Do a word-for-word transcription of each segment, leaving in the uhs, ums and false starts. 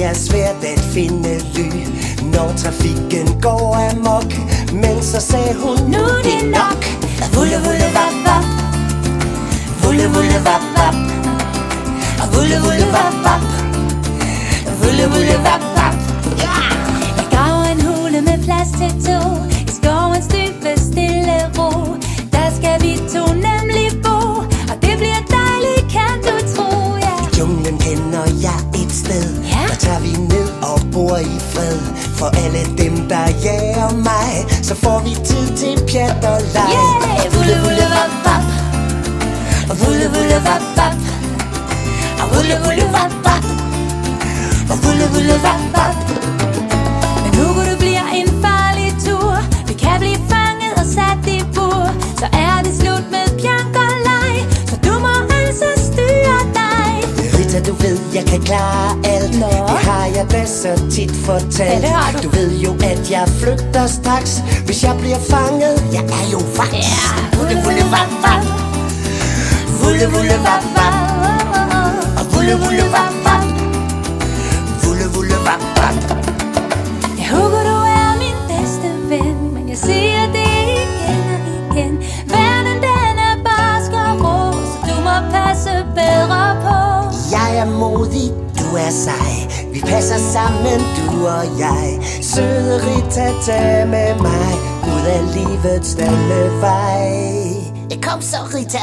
er svært at finde ly, når trafikken går amok. Men så sagde hun, nu er det nok. Vulle, vulle, vap, vap. Vulle, vulle, vap, vap. Vulle, vulle, vap, vap. Vulle, vulle, vap, vap. Jeg graver en hule med plads til to, i skovens dybe stille ro. Der skal vi to nemlig bo, og det bliver dejligt, kan du tro, ja. I junglen kender jeg et sted, ja. Der tager vi ned og bor i fred. For alle dem, der jager mig, så får vi tid til pjat og leg. Yeah! Vulle, vulle, vap, vap. Vulle, vulle, vap, vap. Vulle, vulle, vap, vap. Vulle, vulle, vap, vap. Men Hugo, det bliver en farlig tur. Vi kan blive fanget og sat i bur. Så er det slut med pjank og leg, så du må altså styre dig. Rita, du ved, jeg kan klare alt. Nå. Det har jeg da så tit fortalt. Ja, du. Du ved jo, at jeg flygter straks, hvis jeg bliver fanget. Jeg er jo vagt. Ja. Vulle, vulle, vap, vap. Vulle, vulle, vap, vap. Vulle, vulle, vap, vap. Vulle, vulle, vap, vap. Ja, Hugo, du er min bedste ven, men jeg siger det igen og igen. Verden, den er barsk og rå, så du må passe bedre på. Jeg er modig, du er sej. Vi passer sammen, du og jeg. Søde Rita, tag med mig ud af livets stille vej. Kom så, Rita.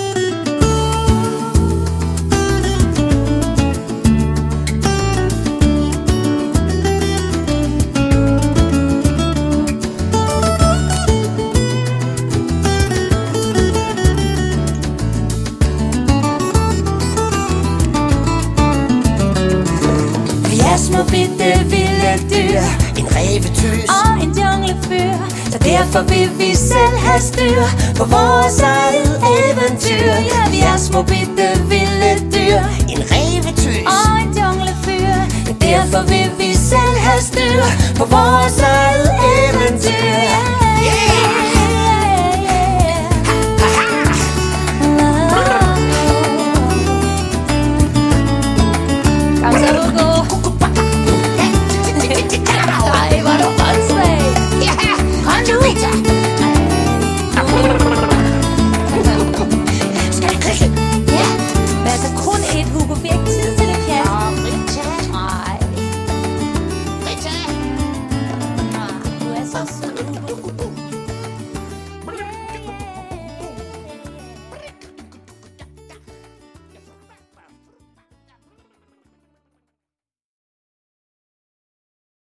Små bitte vilde dyr, en revetys og en junglefyr. Så derfor vil vi selv have styr på vores eget eventyr. Ja, vi er små bitte vilde dyr, en revetys og en junglefyr. Ja, derfor vil vi selv have styr på vores eget eventyr. Yeah. Kom så, Hugo. Ej, hvor er du åndssvag. Ja, hold nu, Rita. Skal vi klikke? Ja, men altså kun et, Hugo. Vi har ikke tid til